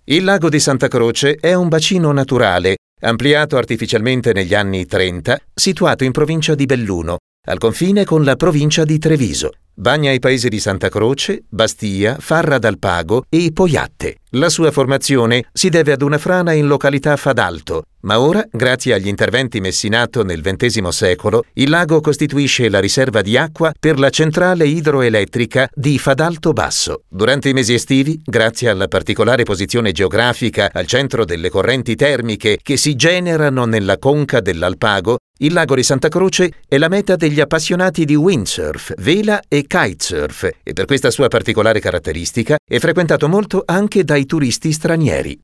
Il lago di Santa Croce è un bacino naturale, ampliato artificialmente negli anni 30, situato in provincia di Belluno, al confine con la provincia di Treviso. Bagna i paesi di Santa Croce, Bastia, Farra dal Pago e Poiatte. La sua formazione si deve ad una frana in località Fadalto, ma ora, grazie agli interventi messi in atto nel XX secolo, il lago costituisce la riserva di acqua per la centrale idroelettrica di Fadalto Basso. Durante i mesi estivi, grazie alla particolare posizione geografica al centro delle correnti termiche che si generano nella conca dell'Alpago, il lago di Santa Croce è la meta degli appassionati di windsurf, vela e kitesurf e per questa sua particolare caratteristica è frequentato molto anche dai turisti stranieri.